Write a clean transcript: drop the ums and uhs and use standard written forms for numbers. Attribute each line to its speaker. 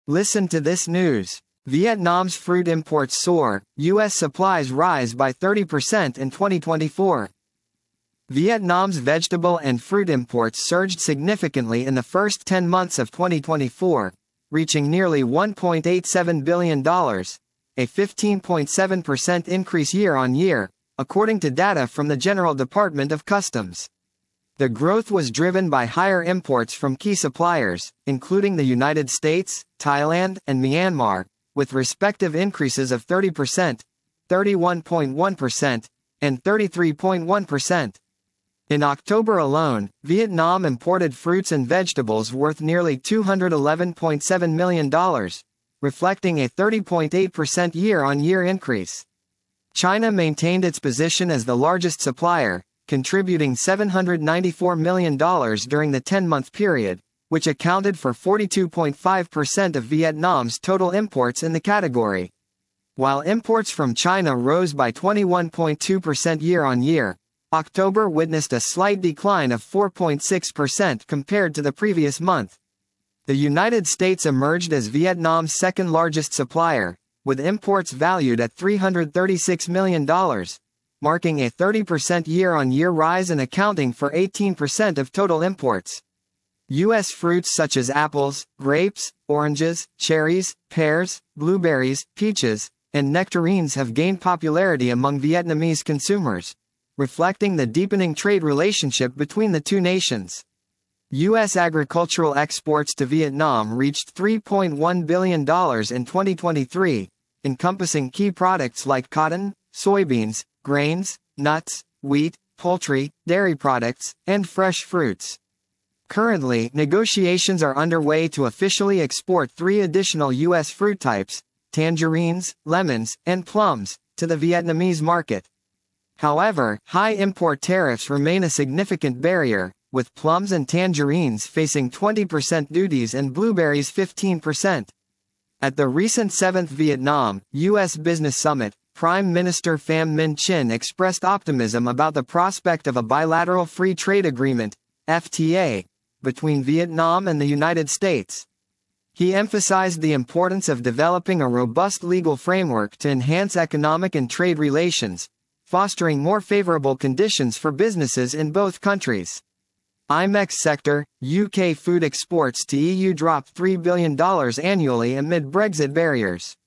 Speaker 1: Listen to this news. Vietnam's fruit imports soar, U.S. supplies rise by 30% in 2024. Vietnam's vegetable and fruit imports surged significantly in the first 10 months of 2024, reaching nearly $1.87 billion, a 15.7% increase year-on-year, according to data from the General Department of Customs. The growth was driven by higher imports from key suppliers, including the United States, Thailand, and Myanmar, with respective increases of 30%, 31.1%, and 33.1%. In October alone, Vietnam imported fruits and vegetables worth nearly $211.7 million, reflecting a 30.8% year-on-year increase. China maintained its position as the largest supplier, contributing $794 million during the 10-month period, which accounted for 42.5% of Vietnam's total imports in the category. While imports from China rose by 21.2% year-on-year, October witnessed a slight decline of 4.6% compared to the previous month. The United States emerged as Vietnam's second-largest supplier, with imports valued at $336 million, marking a 30% year-on-year rise and accounting for 18% of total imports. U.S. fruits such as apples, grapes, oranges, cherries, pears, blueberries, peaches, and nectarines have gained popularity among Vietnamese consumers, reflecting the deepening trade relationship between the two nations. U.S. agricultural exports to Vietnam reached $3.1 billion in 2023, encompassing key products like cotton, soybeans, grains, nuts, wheat, poultry, dairy products, and fresh fruits. Currently, negotiations are underway to officially export 3 additional U.S. fruit types, tangerines, lemons, and plums, to the Vietnamese market. However, high import tariffs remain a significant barrier, with plums and tangerines facing 20% duties and blueberries 15%. At the recent 7th Vietnam, U.S. Business Summit, Prime Minister Pham Minh Chinh expressed optimism about the prospect of a bilateral free trade agreement, FTA, between Vietnam and the United States. He emphasized the importance of developing a robust legal framework to enhance economic and trade relations, fostering more favorable conditions for businesses in both countries. IMEX sector, UK food exports to EU dropped $3 billion annually amid Brexit barriers.